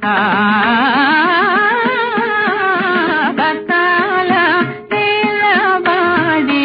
బకాల నిలబడి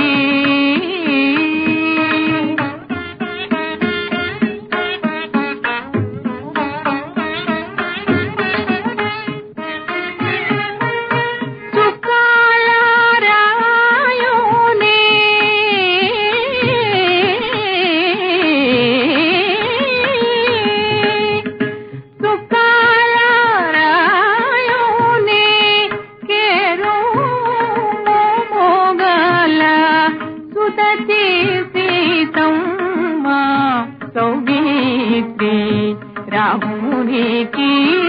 రామునికి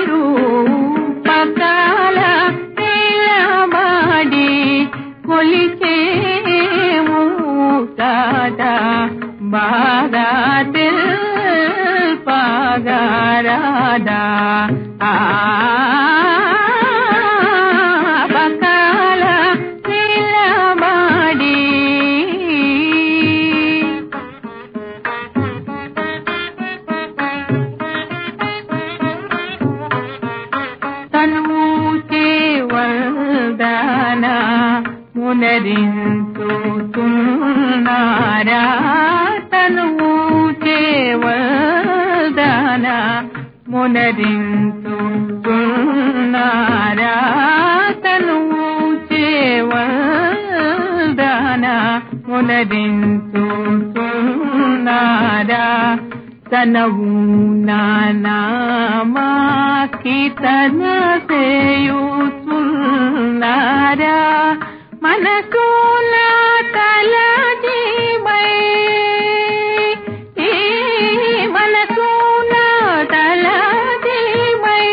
రూపకాల నిలబడి కొలిచేము తాత బాగా తెల్పగారాదా బకాల నిలబడి వల్దన మునరించుతున్నారా తనువు వల్దన మునరించుతున్నారా తనువు వల్దన మునరించుతున్నారా తనవు నానామాకి తన సేయుచున్నారా మనసున తలజీమై మనసున తలజీమై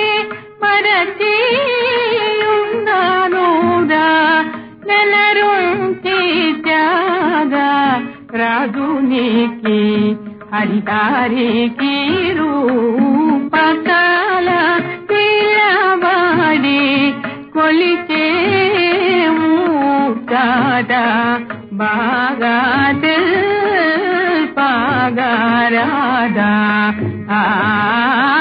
మరచియున్నానురా నెలరుంటి జాగా రాజునికి హరిదారికి రూపకాల నిలబడి కొలిచేము తాత బాగా తెల్పగారాదా